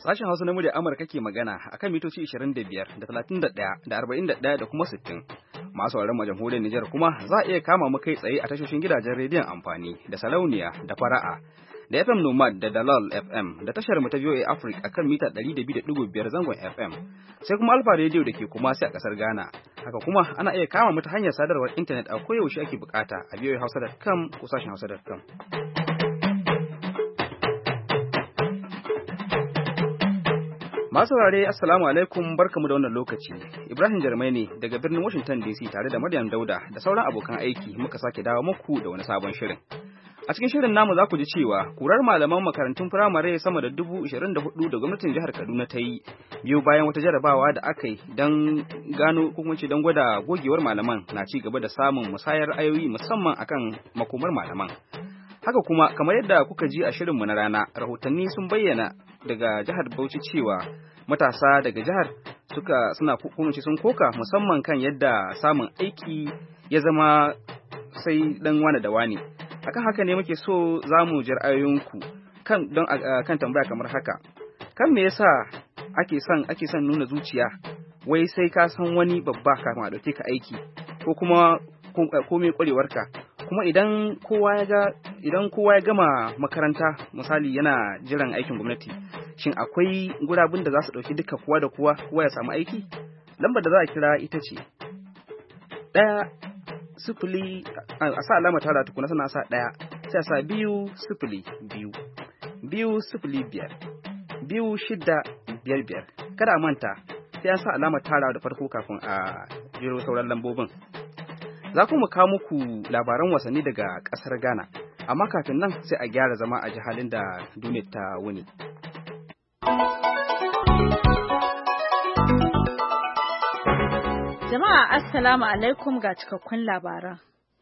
Sashen Hausa na murya Amurka ke magana akan mitoci 25 da 31 da 41 da kuma 60. Masu sauraron mu jamhuriyar Nijar kuma za a iya kama mu kai tsaye a tashoshin gidajen rediyon amfani da Sarauniya da Fara'a da FM Nomad da Dalal FM da tashar mu ta VOA Africa akan mita 102.5 zangon FM. Sai kuma Alfa Radio da ke kuma sai a kasar Ghana. Haka kuma ana iya kama mu ta hanyar sadarwar intanet a koyaushe ake bukata a voahausa.com ko sashen hausa.com. Masu saurare assalamu alaikum barkamu da wannan lokaci. Ibrahim Jarmai ne daga birnin Washington DC tare da Maryam Dauda da sauran abokan aiki muka sake dawo muku da wani sabon shirin. A cikin shirin namu za ku ji cewa kurar malaman makarantun firamare sama da 24,000 da gwamnatin jihar Kaduna ta yi biyu bayan wata jarabawa da aka yi don gano hukunci don gwada gogewar malaman na ci gaba da samun musayar ayoyi musamman akan makomar malaman. Haka kuma kamar yadda kuka ji a shirinmu na rana, rahotanni sun bayyana daga jihar Bauchi cewa matasa daga jihar sun koka musamman kan yadda samun aiki ya zama sai dan wane da wane. Akan haka ne muke so za mu ji ra'ayoyinku kan tambaya kamar haka. Kan me yasa ake son nuna zuciya wai sai ka san wani babba kafin a dauke ka aiki ko kuma komai kwarewarka? Kuma idan kowa ya gama makaranta misali yana jiran aikin gwamnati, shin akwai gurabun da za su ɗauki duka kowa da kowa ya samu aiki? Lambar da za a kira ita ce 1-0 a sa alama tara tukuna sana sa 1 sai a sa 2-0-2 2-0-5 2-6-5-5. Kada a manta sai an sa alama tara da farko kafin a jiro sauran lambobin. Za ku mu kawo muku labaran wasanni daga ƙasar Ghana, amma kafin nan sai a gyara zama a ji halin da duniyar ta wuni. Jama'a assalamu alaikum ga cikakkun labaran.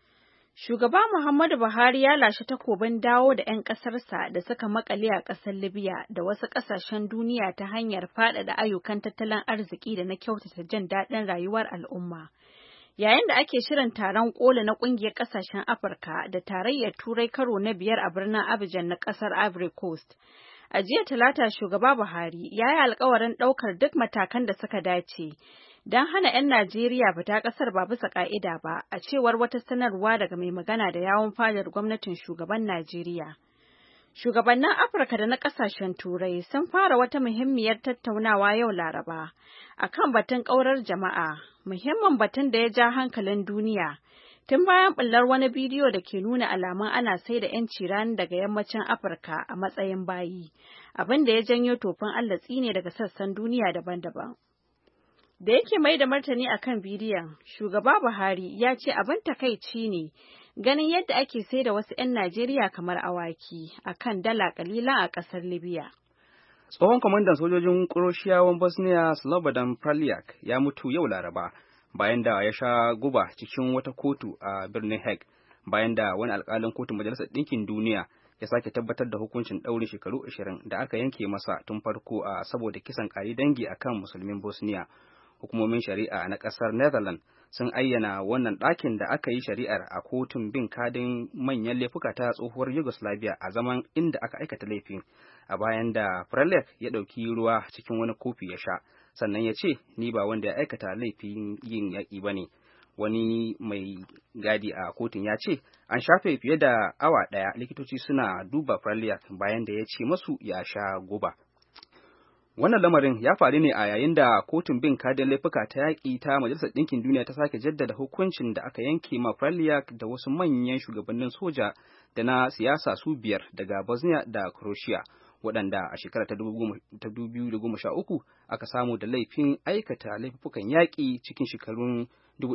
Shugaba Muhammadu Buhari ya lashe takobin dawo da 'yan ƙasarsa da suka makale a ƙasar Libya da wasu ƙasashen duniya ta hanyar faɗaɗa ayyukan tattalin arziki da na kyautata jin daɗin rayuwar al'umma. Yayin da ake shirin taron ƙoli na ƙungiyar ƙasashen Afirka da tarayyar Turai karo na 5 a birnin Abidjan na ƙasar Ivory Coast. A jiya Talata shugaba Buhari ya yi alkawarin ɗaukar duk matakan da suka dace don hana 'yan Najeriya fita ƙasar ba bisa ƙa'ida ba, a cewar wata sanarwa daga mai magana da yawun fadar gwamnatin shugaban Najeriya. Shugabannin Afirka da na ƙasashen Turai sun fara wata muhimmiyar tattaunawa yau Laraba a kan batun ƙaurar jama'a, muhimmin batun da ya ja hankalin duniya. Tun bayan ɓullar wani bidiyo da ke nuna alamun ana sai da 'yanci rani daga yammacin Afirka a matsayin bayi, abin da ya janyo tofin allatsi ne daga sassan duniya daban-daban. Da yake mai da martani akan bidiyon, shugaba Buhari ya ce abin takaici ne ganin yadda ake sai da wasu 'yan Najeriya kamar awaki akan dala kalilan a ƙasar Libya. Tsohon kwamandan sojojin Kuroshiyawan Bosnia Slobodan Praljak ya mutu yau Laraba bayan da ya sha guba cikin wata kotu a birnin Hague, bayan da wani alƙalin kotun Majalisar Ɗinkin Duniya ya sake tabbatar da hukuncin ɗaurin shekaru 20 da aka yanke masa tun farko saboda kisan ƙari dangi akan musulmin Bosnia. Hukumomin shari'a na ƙasar Netherlands sun ayyana wannan ɗakin da aka yi shari'ar a kotun bin kadin manyan laifuka ta tsohuwar Yugoslavia a zaman inda aka aikata laifin, a bayan da Praljak ya ɗauki ruwa cikin wani kofi ya sha, sannan ya ce, "Ni ba wanda ya aikata laifin yin yaƙi ba ne." Wani mai gadi a kotun ya ce, an shafe fiye da awa ɗaya likitoci suna duba Praljak bayan da ya ce masu ya sha guba. Wannan lamarin ya faru ne a yayin da kotun bin kadin laifuka ta yaƙi ta Majalisar Ɗinkin Duniya ta sake jaddada hukuncin da aka yanke ma Praljak da wasu manyan shugabannin soja da na siyasa su 5 daga Bosnia da Croatia, waɗanda a shekarar ta 2013 aka samu da laifin aikata laifukan yaƙi cikin shekarun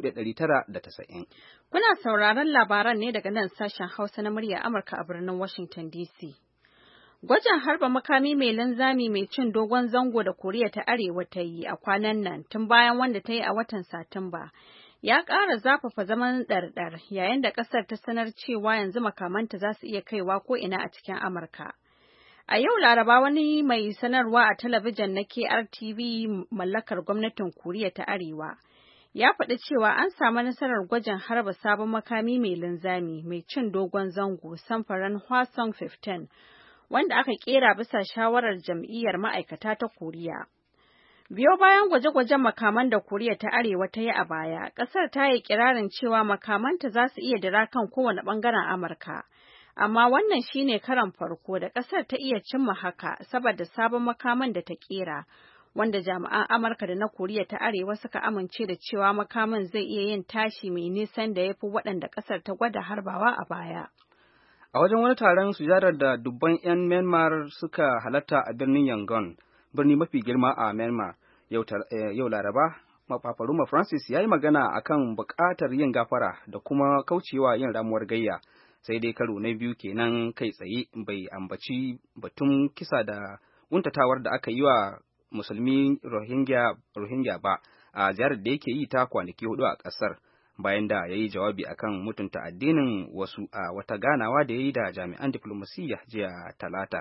1990. Kuna sauraron labaran ne daga nan sashen Hausa na murya Amurka a birnin Washington DC. Gwajin harba makami mai linzami mai cin dogon zango da Koriya ta Arewa ta yi a kwanan nan tun bayan wanda ta yi a watan Satumba ya ƙara zafafa zaman ɗarɗar yayin da ƙasar ta sanar cewa yanzu makamanta za su iya kaiwa ko ina a cikin Amurka. A yau Laraba wani mai sanarwa a talabijin na KRTV mallakar gwamnatin Koriya ta Arewa ya faɗi cewa an samu nasarar gwajin harba sabon makami mai linzami mai cin dogon zango samfarin Hwasong 15 wanda aka kera bisa shawarar jam'iyyar ma'aikata ta Koriya. Biyo bayan gwaje-gwajen makaman da Koriya ta Arewa ta yi a baya, ƙasar ta yi kirarin cewa makamanta za su iya dira kan kowane ɓangaren Amurka. Amma wannan shine karan farko da ƙasar ta iya cimma haka saboda sabon makaman da ta kera, wanda jami'an Amurka da na Koriya ta Arewa suka amince da cewa makaman zai iya yin tashi mai nisan da ya fi waɗanda ƙasar ta gwada harbawa a baya. A wajen wani taron sujadar da dubban 'yan Myanmar suka halatta a birnin Yangon, birni mafi girma a Myanmar, yau Laraba, Papa Roma Francis ya yi magana akan buƙatar yin gafara da kuma kaucewa yin ramuwar gayya. Sai dai karo na biyu kenan kai tsaye bai ambaci batun kisa da wuntatawar da aka yi wa musulmi Rohingya ba a ziyarar da yake yi ta kwanaki 4 a ƙasar, bayan da ya yi jawabi akan mutunta addinin wasu a wata ganawa da ya yi da jami'an diflomasiyya jiya Talata.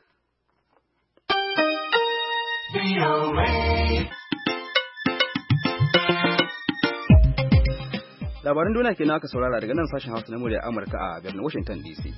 Labaran duniya kenan aka saurara daga nan sashen Hausa na muryar Amurka a birnin Washington DC.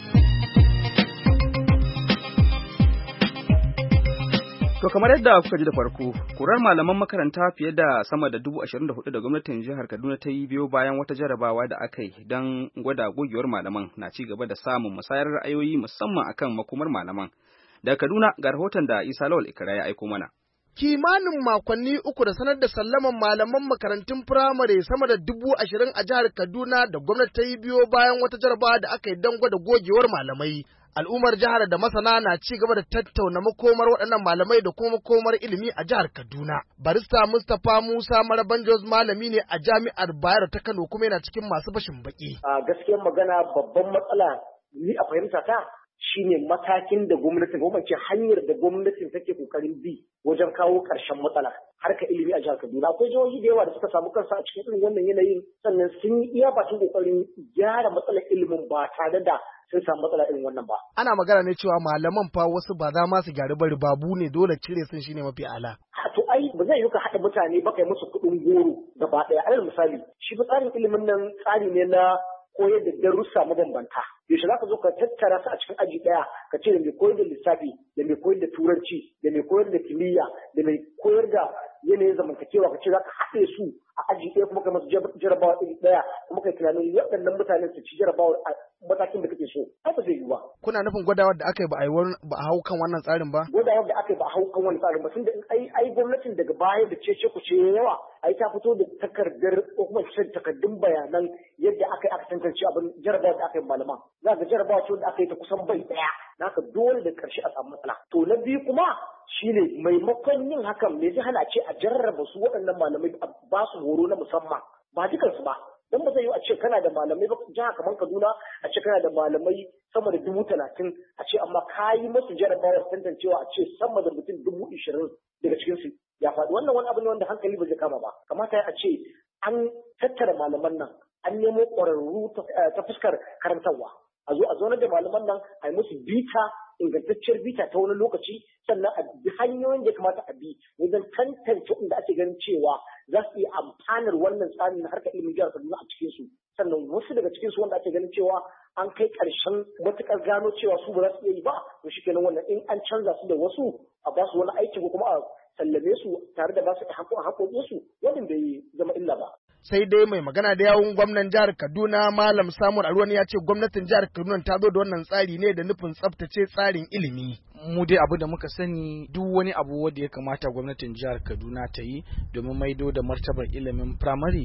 To kamar yadda kuka ji da farko, kurar malaman makaranta fiye da sama da 24,000 da gwamnatin jihar Kaduna ta yi biyo bayan wata jarabawa da aka yi don gwada gogewar malaman na ci gaba da samun musayar ra'ayoyi musamman akan makomar malaman. Daga Kaduna ga rahoton da Isa Lawal Ikra ya aiko mana. Kimanin makonni 3 da sanar da sallaman malaman makarantun firamare sama da 20,000 a jihar Kaduna da gwamnati ta yi biyo bayan wata jarabawa da aka yi don gwada gogewar malamai. Al'ummar jihar da masana na ci gaba da tattauna makomar waɗannan malamai da kuma makomar ilimi a jihar Kaduna. Barista Mustapha Musa Maraban Jos malami ne a Jami'ar Bayero ta Kano kuma yana cikin masu bashin baki. A gaskiyar magana babban matsala ni a fahimta ta shine matakin da gwamnatin ko ce hanyar da gwamnatin take kokarin bi wajen kawo ƙarshen matsala harkar ilimi a jihar Kaduna. Akwai jihohi da yawa da suka samu kansu a cikin irin wannan yanayin, sannan sun yi iya bakin kokarin gyara matsalar ilimin ba tare da sun samu matsala irin wannan ba. Ana magana ne cewa malaman fa wasu ba za ma su gyara bari babu ne dole cire sun shine mafi ala. To ai ba zai yi ka haɗa mutane ba kai musu kuɗin goro gaba ɗaya. Alal misali, shi fa tsarin ilimin nan tsari ne na koyar da darussa mabambanta. Yaushe za ka zo ka tattara su a cikin aji ɗaya ka ce da mai koyar da lissafi, da mai koyar da turanci, da mai koyar da kimiyya, da mai koyar da yanayin zamantakewa ka ce za ka haɗe su a aji ɗaya kuma kai masu jarabawa iri ɗaya kuma kai tunanin waɗannan mutanen su ci jarabawa a matakin da kake so. Ai ba zai yi ba. Kuna nufin gwadawar da aka yi ba a hau kan wannan tsarin ba? Gwadawar da aka yi ba a hau kan wannan tsarin ba, tun da ai gwamnatin daga baya da cece ku ce yawa ai ta fito da takardar ko kuma takardun bayanan yadda aka yi aka tantance abin jarabawa da aka yi malaman. Za ga jarabawa ce da aka yi ta kusan bai ɗaya. Naka dole da ƙarshe a samu matsala. To na biyu kuma shine maimakon yin hakan me zai hana ce a jarraba su waɗannan malamai a ba su horo na musamman ba dukansu ba. Don ba zai yi a ce kana da malamai ba jiha kamar Kaduna a ce kana da malamai sama da 30,000 a ce amma ka yi musu jarrabawar tantancewa a ce sama da mutum 20,000 daga cikinsu ya faɗi. Wannan wani abu ne wanda hankali ba zai kama ba. Kamata a ce an tattara malaman nan an nemo ƙwararru ta fuskar karantarwa. A zo a zaunar da malaman nan a yi musu bita ingantacciyar bita ta wani lokaci sannan a bi hanyoyin da ya kamata a bi wajen tantance inda ake ganin cewa za su iya amfanar wannan tsarin na harkar ilimin jihar Kaduna a cikin su, sannan wasu daga cikin su wanda ake ganin cewa an kai ƙarshen matuƙar gano cewa su ba za su iya yi ba, to shikenan wannan in an canza su da wasu a ba su wani aiki ko kuma a sallame su tare da ba su haƙoƙin su wannan bai zama illa ba. Sai dai mai magana da yawun gwamnan jihar Kaduna Malam Samuel Aruwan ya ce gwamnatin jihar Kaduna ta zo da wannan tsari ne da nufin tsaftace tsarin ilimi. Mu dai abu da muka sani duk wani abu wanda ya kamata gwamnatin jihar Kaduna ta yi domin maido da martabar ilimin firamare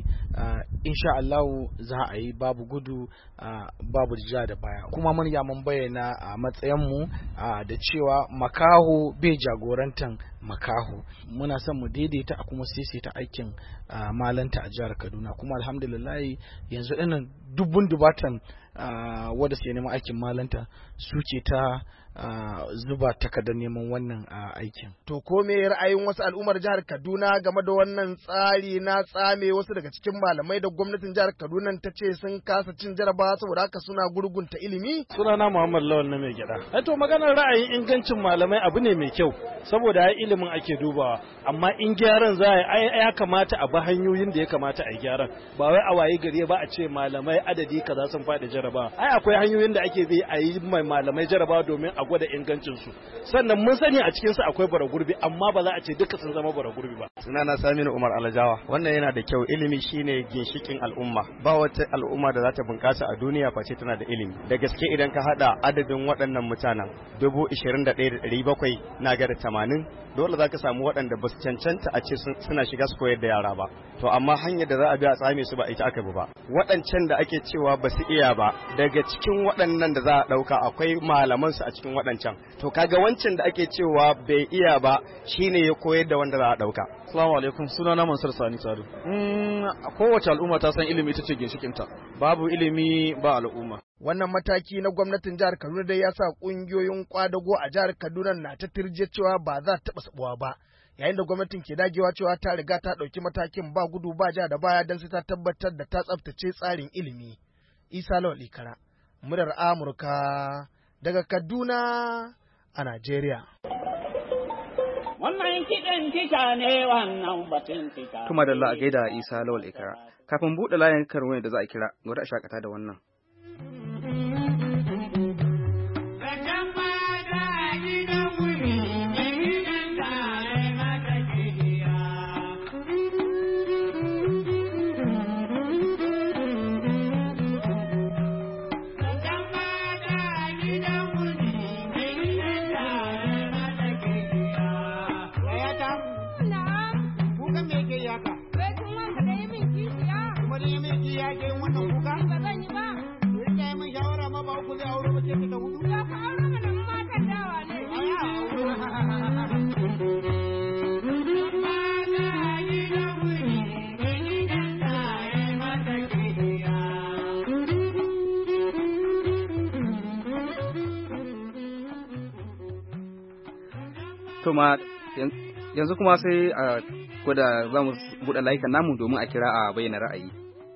insha Allah za a yi babu gudu babu ja da baya. Kuma mun bayyana a matsayin mu da cewa makaho bai jagorantan makaho. Muna son mu daidaita a kuma saisaita aikin malanta a jihar Kaduna kuma alhamdulillah yanzu dinnan dubun dubatan wanda suke neman aikin malanta suke ta zuba takardar neman wannan aikin. To ko me ra'ayin wasu al'ummar jihar Kaduna game da wannan tsari na tsame wasu daga cikin malamai da gwamnatin jihar Kaduna ta ce sun kasa cin jarabawa saboda haka suna gurgunta ilimi? Sunana Muhammad Lawal na mai gyada. To maganar ra'ayin ingancin malamai abu ne mai kyau saboda ai ilimin ake dubawa, amma in gyaran za a ya kamata a bi hanyoyin da ya kamata a yi gyaran, ba wai a waye gari ba a ce malamai adadi kaza sun faɗi jarabawa jaraba ai akwai hanyoyin da ake bi a yi mai malamai jaraba domin a gwada ingancin su sannan mun sani a cikin su akwai bara gurbi amma ba za a ce duka sun zama bara gurbi ba. Sunana Saminu Umar Alajawa. Wannan yana da kyau, ilimi shine ginshikin al'umma. Ba wata al'umma da za ta bunkasa a duniya face tana da ilimi. Da gaske idan ka hada adadin waɗannan mutanen 21,700 na ga da 80 dole za ka samu waɗanda ba su cancanta a ce suna shiga su koyar da yara ba. To amma hanyar da za a bi a tsame su ba ita aka bi ba. Waɗancan da ake cewa ba su iya ba daga cikin waɗannan da za a ɗauka akwai malaman su a cikin waɗancan. To kaga wancan da ake cewa bai iya ba shine ya koyar da wanda za a ɗauka. Assalamu alaikum, sunana Mansur Sani Sadu. Kowace al'umma ta san ilimi ita ce ginshikinta. Babu ilimi ba al'umma. Wannan mataki na gwamnatin jihar Kaduna dai ya sa ƙungiyoyin kwadago a jihar Kaduna na ta tirje cewa ba za ta taɓa sabuwa ba. Yayin da gwamnatin ke dagewa cewa ta riga ta ɗauki matakin ba gudu ba ja da baya don sai ta tabbatar da ta tsaftace tsarin ilimi. Isa Lawal Ikara, murar Amurka daga Kaduna a Najeriya. Wannan kiɗin tica ne wannan batun tica. Tuma da Allah a gaida Isa Lawal Ikara. Kafin buɗe layin karwani da za a kira, gwada a shakata da wannan. Tuma yanzu kuma sai a gwada za mu buɗe layukan namu domin a kira a bayyana ra'ayi.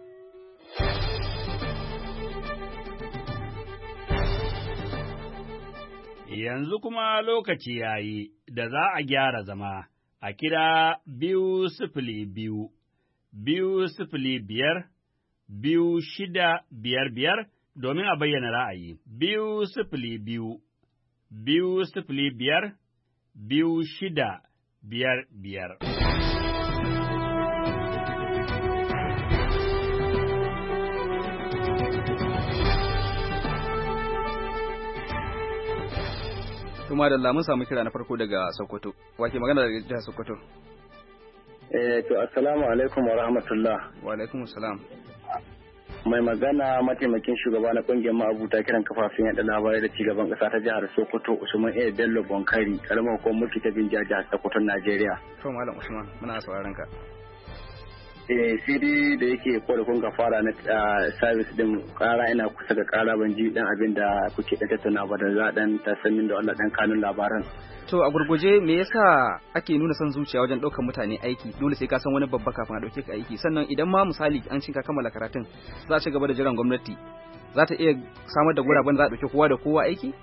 Yanzu kuma lokaci ya yi da za a gyara zama a kira 202, 205, 2655 domin a bayyana ra'ayi. 202, 205, 2655. Tuma da Allah mun samu kira na farko daga Sokoto. Wake magana daga jihar Sokoto? To assalamu alaikum wa rahmatullah. Wa alaikum assalam. Mai magana mataimakin shugaba na kungiyar ma'abuta kiran kafafen yada labarai da cigaban kasa ta jihar Sokoto Usman A. Bello Bonkari, karamar hukumar mulki ta Binja jihar Sokoto Najeriya. To Malam Usman muna sauraron ka. Sai dai da yake korafin ka fara na service din kara ina kusa ga kara ban ji dan abin da kuke da tattauna ba da za dan tasannin da Allah dan kanun labaran. To a gurguje me yasa ake nuna son zuciya wajen ɗaukar mutane aiki dole sai ka san wani babba kafin a ɗauke ka aiki sannan idan ma misali an cinka kammala karatun za a ci gaba da jiran gwamnati za ta iya samar da guraben za a ɗauke kowa da kowa aiki?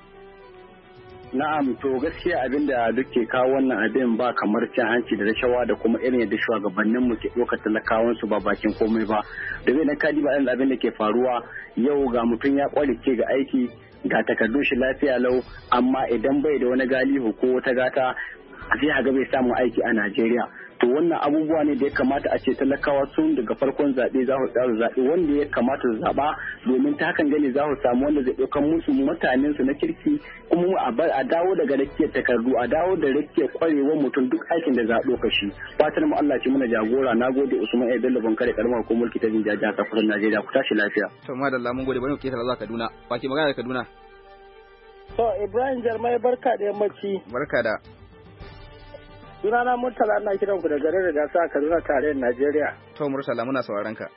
Na'am, to gaskiya abin da duk ke kawo wannan abin ba kamar cin hanci da rashawa da kuma irin yadda shugabannin mu ke ɗaukar talakawan su ba bakin komai ba. Domin na kadi ba abin da ke faruwa yau ga mutum ya ƙwarice ga aiki ga takardun shi lafiya lau amma idan bai da wani galihu ko wata gata sai a ga bai samu aiki a Najeriya. To wannan abubuwa ne da ya kamata a ce talakawa sun daga farkon zaɓe za su tsara zaɓe wanda ya kamata su zaɓa domin ta hakan gani za su samu wanda zai ɗaukan musu mutanen su na kirki kuma a dawo daga rakiyar takardu a dawo da rakiyar kwarewar mutum duk aikin da za a ɗauka shi. Fatan mu Allah ce muna jagora. Na gode Usman A. Bello Bankare karamar hukumar mulki ta Binja jihar Sokoto Najeriya. Ku tashi lafiya. To madalla mun gode bari mu ketara zuwa Kaduna. Wa ke magana da Kaduna? To Ibrahim Jarmai barka da yammaci. Barka da. Sunana Murtala ina kiran ku da garin Rigasa a Kaduna tarayyar Najeriya. To Murtala muna sauraron ka.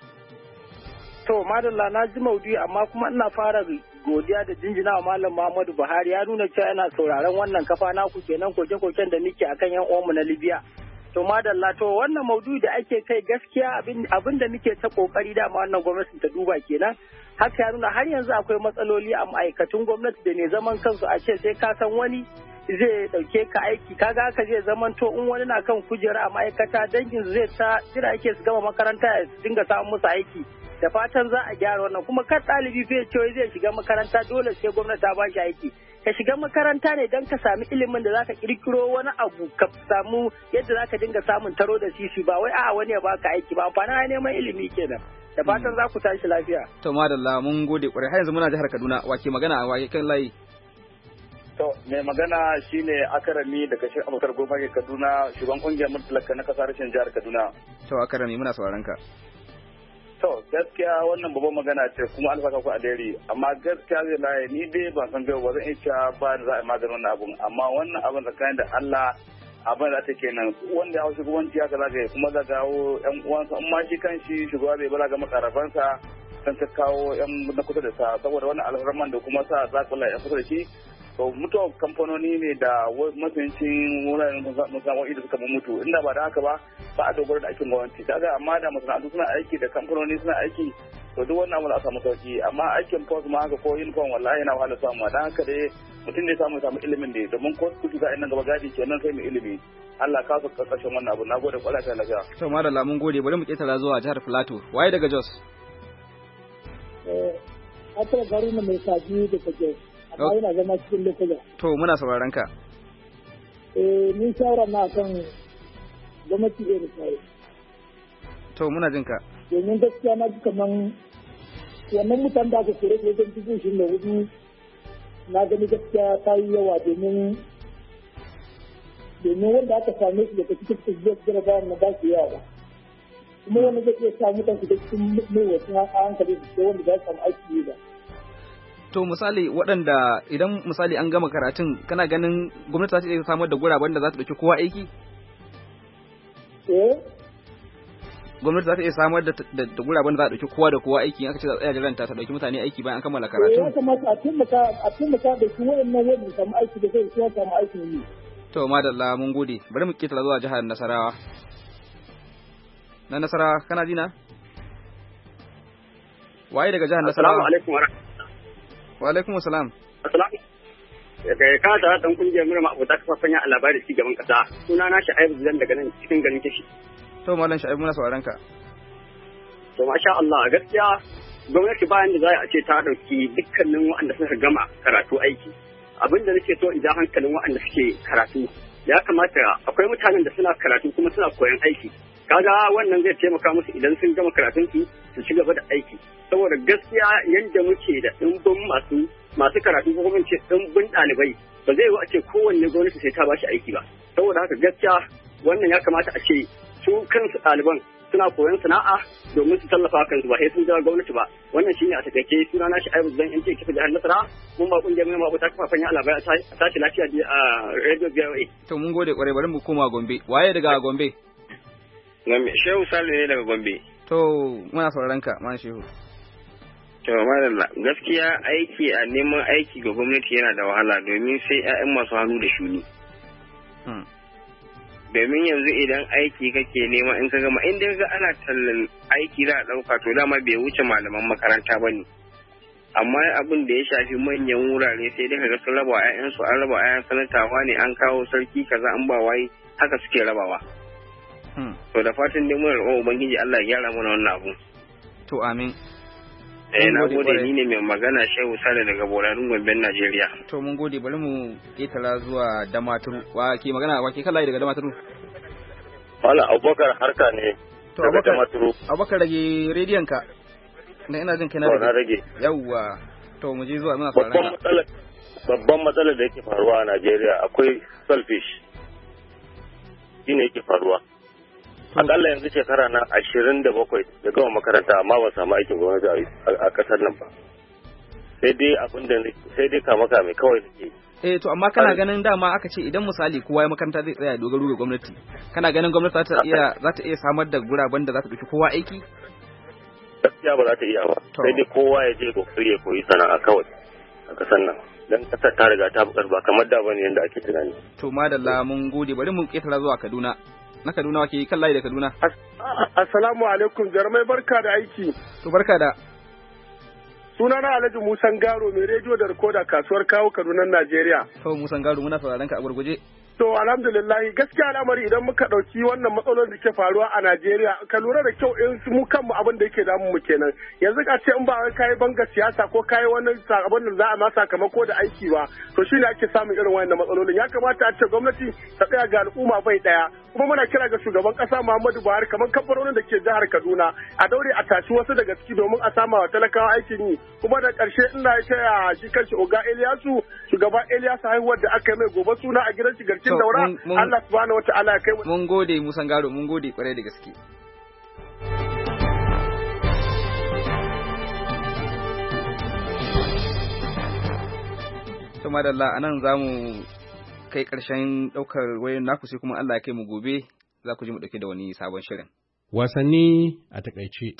To madalla na ji maudu'i amma kuma ina fara godiya da jinjina wa Malam Muhammadu Buhari ya nuna cewa yana sauraron wannan kafa naku kenan koke-koken da muke akan yan uwanmu na Libya. To madalla to wannan maudu'i da ake kai gaskiya abin da muke ta kokari da wannan gwamnati ta duba kenan. Haka ya nuna har yanzu akwai matsaloli a ma'aikatun gwamnati da ne zaman kansu a ce sai ka san wani zai dauke ka aiki kaga haka zai zamanto in wani na kan kujera a ma'aikata dangin zai ta jira yake su gama makaranta ya dinga samun musu aiki da fatan za a gyara wannan kuma kar ɗalibi fa ce zai shiga makaranta dole sai gwamnati ta ba shi aiki ka shiga makaranta ne don ka sami ilimin da zaka kirkiro wani abu ka samu yadda zaka dinga samun taro da sisi ba wai a'a wani ya baka aiki ba amfanin neman ilimi kenan da fatan za ku tashi lafiya. To madalla mun gode kwarai har yanzu muna jihar Kaduna wake magana a wake kan layi. To mai magana shine Akarami daga shi Abubakar Goma ke Kaduna shugaban kungiyar mutlaka na kasar rashin jihar Kaduna. To Akarami muna sauraron ka. To gaskiya wannan babban magana ce kuma alfaka ku alheri amma gaskiya zai laye ni dai ban san gaba ba zan iya ba da za a maganin wannan abun amma wannan abun tsakanin da Allah abin da ta kenan wanda ya hau shugabanci haka za ka yi kuma za kawo yan uwansa amma shi kan shi shugaba bai bala ga makarabansa kan ta kawo yan na kusa da sa saboda wannan alfarman da kuma sa za kula ya kusa da shi to mutuwa kamfanoni ne da mutuncin wuraren musamman da suka mutu inda ba da haka ba ba a dogara da aikin gwamnati kaga amma da masana'antu suna aiki da kamfanoni suna aiki to duk wannan abu za a samu sauki amma aikin post ma haka ko uniform wallahi yana wahala samu dan haka dai mutum ne samu ilimin da domin ko su ga nan gaba gadi kenan sai mu ilimi Allah ka saka kashin wannan abu nagode kwala ta lafiya to madalla mun gode bari mu ketara zuwa jihar Plateau waye daga Jos Atra Garuna mai saji da take amma yana zama cikin lokuta to muna sauraron ka ni shawara na kan gwamnati da sai to muna jin ka domin gaskiya na ji kaman wannan mutan da aka kore wajen cikin shi ne hudu na gani gaskiya ta yi yawa domin wanda aka same su daga cikin tsibiyar jarabawa na ba su yawa kuma wanda zai iya sa mutan su da cikin mai wasu hankali su sai wanda za su samu aiki ba. To misali waɗanda idan misali an gama karatun kana ganin gwamnati za ta iya samar da guraben da za ta ɗauki kowa aiki? Gwamnati za ta iya samar da guraben da za a ɗauki kowa da kowa aiki aka ce za a tsaya jiranta ta ɗauki mutane aiki bayan an kammala karatu? Ya kamata a taimaka da su waɗannan wanda su samu aiki da zai su samu aikin yi. To madalla mun gode bari mu ketara zuwa jihar Nasarawa. Na Nasarawa kana ji na? Waye daga jihar Nasarawa? Assalamu alaikum wa alaikum assalam. Assalamu. Daga ka da dan kungiyar murma abu ta kafafen ya labari ci gaban kasa. Suna na Sha'ibu Zan daga nan cikin garin Kishi. To mallan Sha'ibu muna sauraron ka. To masha Allah gaskiya gwamnati bayan da za a ce ta dauki dukkanin waɗanda suka gama karatu aiki. Abin da nake so in ja hankalin waɗanda suke karatu ya kamata akwai mutanen da suna karatu kuma suna koyon aiki. Kaga wannan zai taimaka musu idan sun gama karatun su ci gaba da aiki. Saboda gaskiya yadda muke da ɗimbin masu karatu ko kuma ce ɗimbin ɗalibai ba zai yi a ce kowanne gwamnati sai ta bashi aiki ba saboda haka gaskiya wannan ya kamata a ce su kansu ɗaliban suna koyon sana'a domin su tallafa kansu ba sai sun jira gwamnati ba wannan shine a takaice suna na Sha'ibu Zan in ce kifa da Nasara mun ba kungiyar mai mabuta kafafen ya labai a tashi lafiya a radio VOA. To mun gode kwarai bari mu koma Gombe waye daga Gombe? Shehu Salu ne daga Gombe. To muna sauraron ka man Shehu. To madalla gaskiya aiki a neman aiki ga gwamnati yana da wahala domin sai 'ya'yan masu hannu da shuni. Domin yanzu idan aiki kake nema in ka gama in dai ga ana tallan aiki za a ɗauka to dama bai wuce malaman makaranta ba ne. Amma abin da ya shafi manyan wurare sai dai kaga sun raba 'ya'yansu an raba 'ya'yan sanatawa ne an kawo sarki kaza an ba waye haka suke rabawa. To da fatan dai muna roƙon ubangiji Allah ya gyara mana wannan abu. To amin. Na gode ni ne mai magana Shehu Sale daga Borarin Gombe Najeriya. To mun gode bari mu ketara zuwa Damaturu. Wa ke magana wa ke kallai daga Damaturu? Wala Abubakar harka ne. To Abubakar rage rediyon ka. Na ina jin kana rage. Yawwa. To mu je zuwa muna sauraron. Babban matsalar da yake faruwa a Najeriya akwai selfish. Shine yake faruwa. Akalla yanzu shekara na 27 da gama makaranta amma ba samu aikin gwamnati a kasar nan ba. Sai dai sai dai kama kame kawai nake. To amma kana ganin dama aka ce idan misali kowa ya makaranta zai tsaya dogaro ga gwamnati. Kana ganin gwamnati za ta iya samar da guraben da za ta dauki kowa aiki? Gaskiya ba za ta iya ba. Sai dai kowa ya je kokari ya koyi sana'a kawai a kasar nan. Dan kasar ta riga ta bukar ba kamar da bane yanda ake tunani. To madalla mun gode bari mu ketara zuwa Kaduna. Na Kaduna wake kan layi da Kaduna. Assalamu alaikum jarmai barka da aiki. To barka da. Sunana Alhaji Musan Garo mai rediyo da rikoda kasuwar kawo Kaduna Najeriya. To Musan Garo muna sauraron ka a gurguje. To alhamdulillah gaskiya al'amari idan muka ɗauki wannan matsalolin da ke faruwa a Najeriya ka lura da kyau in mu kanmu abin da yake damu mu kenan yanzu ka ce in ba wai kai banga siyasa ko kai wani abin da za a ma sakamako da aiki ba to shine ake samun irin wannan matsalolin ya kamata a ce gwamnati ta tsaya ga al'umma bai daya kuma muna kira ga shugaban kasa Muhammadu Buhari kamar kamfanonin da ke jihar Kaduna a daure a tashi wasu daga ciki domin a sama wa talakawa aikin yi kuma da ƙarshe ina taya shi kanshi Oga Eliyasu shugaba Eliyasu haihuwar da aka yi mai gobe suna a gidan shi garkin daura Allah subhanahu wata'ala ya kai mu. Mun gode Musa Garo, mun gode kwarai da gaske. To madalla anan zamu kai ƙarshen ɗaukar wayoyin naku sai kuma Allah ya kai mu gobe za ku ji mu ɗauke da wani sabon shirin. Wasanni a takaice.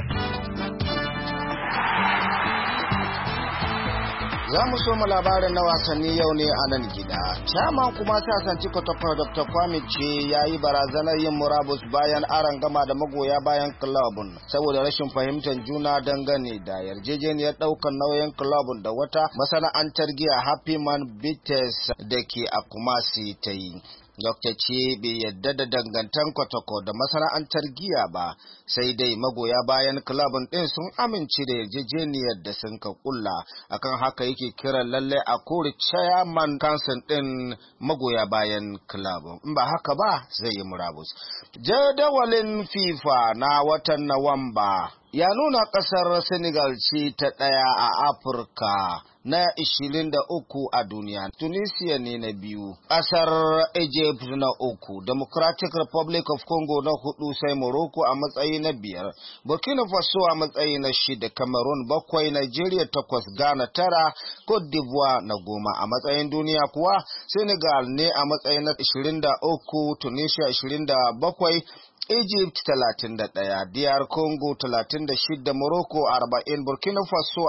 Za mu so mu labarin na wasanni yau ne a nan gida. Chairman kuma sasanci Kotoko Dr. Kwame ce ya yi barazanar yin murabus bayan aron gama da magoya bayan kilabun saboda rashin fahimtar juna dangane da yarjejeniyar ɗaukar nauyin kilabun da wata masana'antar giya Happy Man Bitters da ke a Kumasi ta yi. Dr. ce bai yadda da dangantan Kotoko da masana'antar giya ba, sai dai magoya bayan kilabun ɗin sun amince da yarjejeniyar da sun ka kulla. Akan haka yake kiran lalle a kori chairman council ɗin magoya bayan kilabun. In ba haka ba zai yi murabus. Jadawalin FIFA na watan Nuwamba ya nuna ƙasar Senegal ce ta ɗaya a Afirka na 23 a duniya. Tunisia ne na biyu, ƙasar Egypt na uku, Democratic Republic of Congo na 4, sai Morocco a matsayi na 5, Burkina Faso a matsayi na 6, Cameroon 7, Nigeria 8, Ghana 9, Cote d'Ivoire na 10. A matsayin duniya kuwa Senegal ne a matsayi na 23, Tunisia 27, Egypt 31, DR Congo 36, Morocco 40, Burkina Faso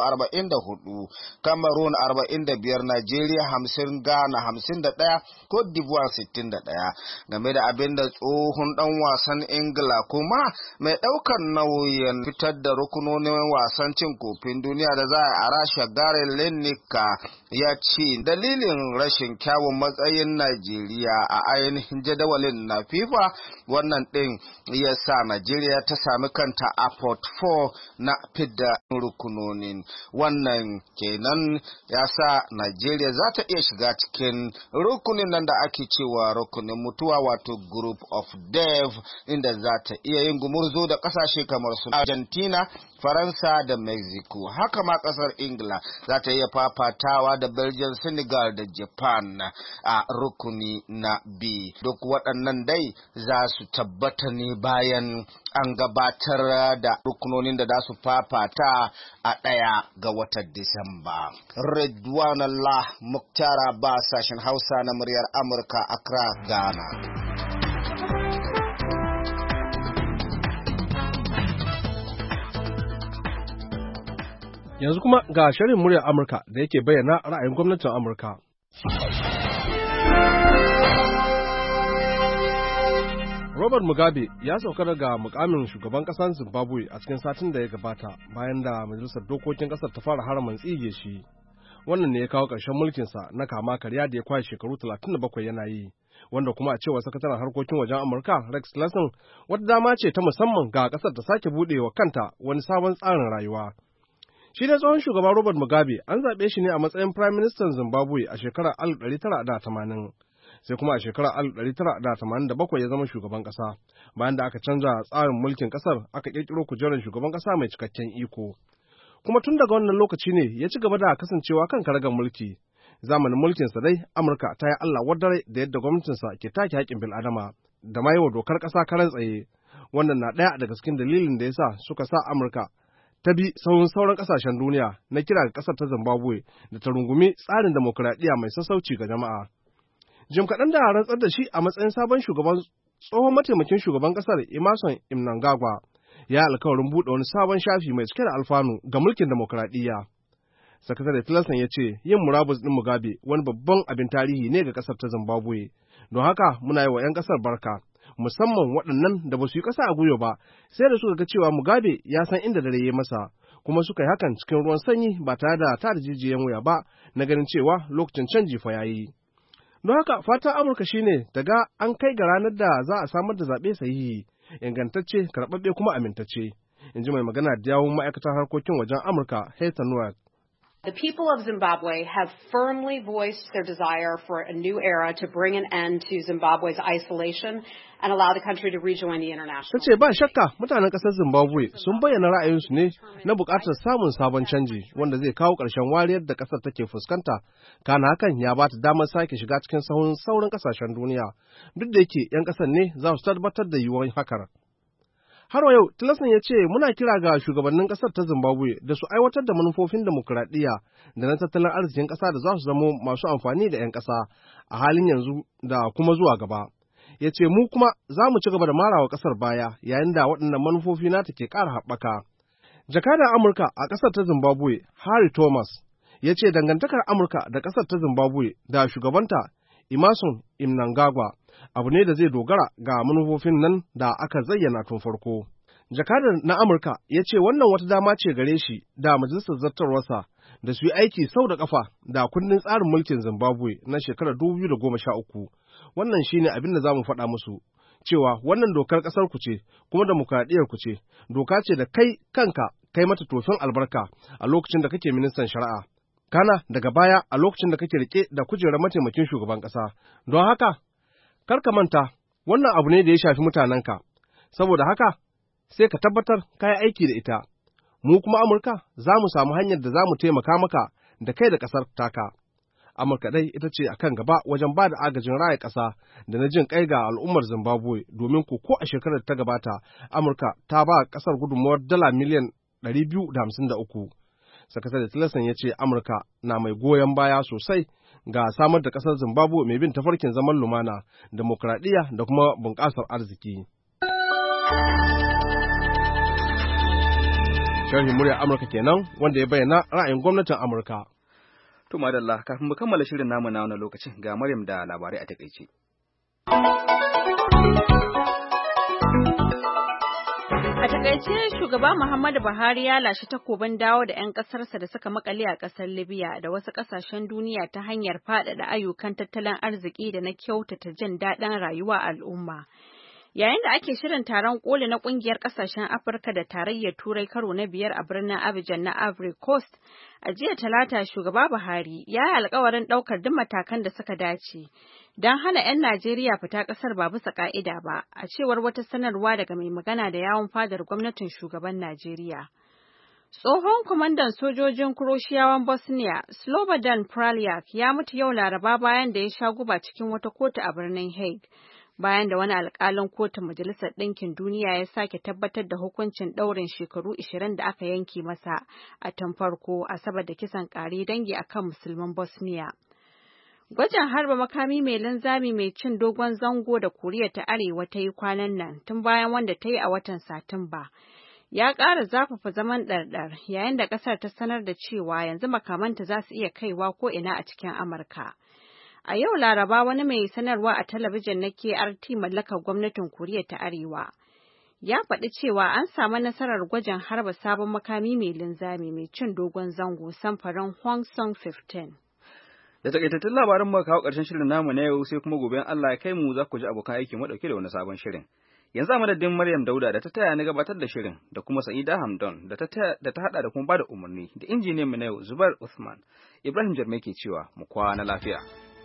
44, Cameroon 45, Nigeria 50, Ghana 51, Cote d'Ivoire 61. Game da abin da tsohon dan wasan Ingila kuma mai daukar nauyin fitar da rukunonin wasan cin kofin duniya da za a Rasha Gary Lineker ya ce dalilin rashin kyawun matsayin Najeriya a ainihin jadawalin na FIFA wannan din ya sa Najeriya ta sami kanta a Port 4 na fidda rukunonin. Wannan kenan ya sa Najeriya za ta iya shiga cikin rukunin nan da ake cewa rukunin mutuwa wato Group of Death, inda za ta iya yin gumurzo da kasashe kamar su Argentina, Faransa da Mexico. Haka ma kasar Ingila za ta iya fafatawa da Belgium, Senegal da Japan a rukuni na B. Duk waɗannan dai za su tabbata ne bayan an gabatar da rukunonin da za su fafata a 1 ga watan Disamba. Ridwanullah Mukhtar Abbas, sashen Hausa na muryar Amurka, Accra, Ghana. Yanzu kuma ga shirin muryar Amurka da yake bayyana ra'ayin gwamnatin Amurka. Robert Mugabe ya sauka daga mukamin shugaban ƙasar Zimbabwe a cikin satin da ya gabata bayan da majalisar dokokin ƙasar ta fara haraman tsige shi. Wannan ne ya kawo ƙarshen mulkinsa na kama karya da ya kwashe shekaru 37 yana yi, wanda kuma a cewa sakataren harkokin wajen Amurka Rex Tillerson wata dama ce ta musamman ga ƙasar ta sake buɗe wa kanta wani sabon tsarin rayuwa. Shi da tsohon shugaban Robert Mugabe an zaɓe shi ne a matsayin Prime Minister Zimbabwe a shekarar 1980. Sai kuma a shekarar 1987 ya zama shugaban ƙasa, bayan da aka canza tsarin mulkin ƙasar aka ƙirƙiro kujerar shugaban ƙasa mai cikakken iko. Kuma tun daga wannan lokaci ne ya ci gaba da kasancewa kan karagar mulki. Zamanin mulkinsa dai Amurka ta yi Allah wadare da yadda gwamnatinsa ke take haƙƙin bil'adama da ma yi wa dokar ƙasa karan tsaye. Wannan na ɗaya daga cikin dalilin da ya sa suka sa Amurka ta bi sauran ƙasashen duniya na kira ga ƙasar ta Zimbabwe da ta rungumi tsarin demokuraɗiyya mai sassauci ga jama'a. Jim kaɗan da rantsar da shi a matsayin sabon shugaban, tsohon mataimakin shugaban ƙasar Emmerson Mnangagwa ya alkawarin buɗe wani sabon shafi mai cike da alfanu ga mulkin demokuraɗiyya. Sakatare Tillerson ya ce yin murabus ɗin Mugabe wani babban abin tarihi ne ga ƙasar ta Zimbabwe. Don haka muna yi wa 'yan ƙasar barka, musamman waɗannan da ba su yi ƙasa a gwiwa ba, sai da suka ga cewa Mugabe ya san inda dare ya masa, kuma suka yi hakan cikin ruwan sanyi ba tare da tada jijiyan wuya ba na ganin cewa lokacin canji fa yayi. Don haka fatan Amurka shine daga an kai ga ranar da za a samar da zaɓe sahihi, ingantacce, karɓaɓɓe kuma amintacce, in ji mai magana da yawun ma'aikatar harkokin wajen Amurka, Heather Nauert. The people of Zimbabwe have firmly voiced their desire for a new era to bring an end to Zimbabwe's isolation and allow the country to rejoin the international. Ta ce ba shakka mutanen ƙasar Zimbabwe sun bayyana ra'ayinsu ne na buƙatar samun sabon canji wanda zai kawo ƙarshen wariyar da ƙasar take fuskanta. Kana hakan ya ba ta damar sake shiga cikin sauran ƙasashen duniya, duk da yake 'yan ƙasar ne za su tabbatar da yiwuwar hakan. Har wa yau, Tillerson ya ce muna kira ga shugabannin ƙasar ta Zimbabwe da su aiwatar da manufofin demokuraɗiyya da na tattalin arzikin ƙasa da za su zamo masu amfani da 'yan ƙasa a halin yanzu da kuma zuwa gaba. Ya ce mu kuma za mu ci gaba da marawa ƙasar baya yayin da waɗannan manufofi nata ke ƙara haɓaka. Jakadan Amurka a ƙasar ta Zimbabwe, Harry Thomas, ya ce dangantakar Amurka da ƙasar ta Zimbabwe da shugabanta Emmerson Mnangagwa abu ne da zai dogara ga manufofin nan da aka zayyana tun farko. Jakadar na Amurka ya ce wannan wata dama ce gare shi da majalisar zartarwarsa da su yi aiki sau da ƙafa da kundin tsarin mulkin Zimbabwe na shekarar 2013. Wannan shi ne abin da za mu faɗa musu, cewa wannan dokar ƙasar ku ce, kuma demokradiyyar ku ce, doka ce da kai kanka kai mata tofin albarka a lokacin da kake ministan shari'a. Kana daga baya a lokacin da kake rike da kujerar mataimakin shugaban ƙasa. Don haka, kar ka manta, wannan abu ne da ya shafi mutanenka, saboda haka sai ka tabbatar ka yi aiki da ita. Mu kuma Amurka za mu samu hanyar da za mu taimaka maka da kai da ƙasar taka. Amurka dai ita ce akan gaba wajen ba da agajin raya ƙasa da na jin kai ga al'ummar Zimbabwe domin ko a shekarar da ta gabata Amurka ta ba ƙasar gudunmawar dala miliyan 253. Sakatare Tillerson ya ce Amurka na mai goyon baya sosai ga samar da ƙasar Zimbabwe mai bin tafarkin zaman lumana, demokradiyya da kuma bunƙasar arziki. Sharhin muryar Amurka kenan wanda ya bayyana ra'ayin gwamnatin Amurka. To madalla, kafin mu kammala shirin namu na wannan lokacin ga Maryam da labarai a takaice. A takaice shugaba Muhammadu Buhari ya lashe takobin dawo da 'yan ƙasarsa da suka makale a ƙasar Libya da wasu ƙasashen duniya ta hanyar faɗaɗa ayyukan tattalin arziki da na kyautata jin daɗin rayuwa al'umma. Yayin da ake shirin taron koli na ƙungiyar ƙasashen Afirka da tarayyar Turai karo na 5 a birnin Abidjan na Ivory Coast, a jiya Talata shugaba Buhari ya yi alkawarin ɗaukar duk matakan da suka dace don hana 'yan Najeriya fita ƙasar ba bisa ƙa'ida ba, a cewar wata sanarwa daga mai magana da yawun fadar gwamnatin shugaban Najeriya. Tsohon kwamandan sojojin Kuroshiyawan Bosnia, Slobodan Praljak, ya mutu yau Laraba bayan da ya sha guba cikin wata kotu a birnin Hague. Bayan da wani alƙalin kotun Majalisar Ɗinkin Duniya ya sake tabbatar da hukuncin ɗaurin shekaru 20 da aka yanke masa a tun farko a saboda kisan ƙare dangi akan musulman Bosnia. Gwajin harba makami mai linzami mai cin dogon zango da Koriya ta Arewa ta yi kwanan nan tun bayan wanda ta yi a watan Satumba. Ya ƙara zafafa zaman ɗarɗar yayin da ƙasar ta sanar da cewa yanzu makamanta za su iya kaiwa ko ina a cikin Amurka. A yau Laraba wani mai sanarwa a talabijin na KRT mallakar gwamnatin Koriya ta Arewa ya faɗi cewa an samu nasarar gwajin harba sabon makami mai linzami mai cin dogon zango samfarin Hwasong 15. Da takaitattun labarin mu kawo ƙarshen shirin namu na yau sai kuma gobe Allah ya kai mu za ku ji abokan aiki mu dauke da wani sabon shirin. Yanzu a madadin Maryam Dauda da ta taya ni gabatar da shirin da kuma Sa'ida Hamdon da ta hada da kuma bada umarni da injiniyan mu na yau Zubair Uthman. Ibrahim Jarmai ke cewa mu kwana lafiya.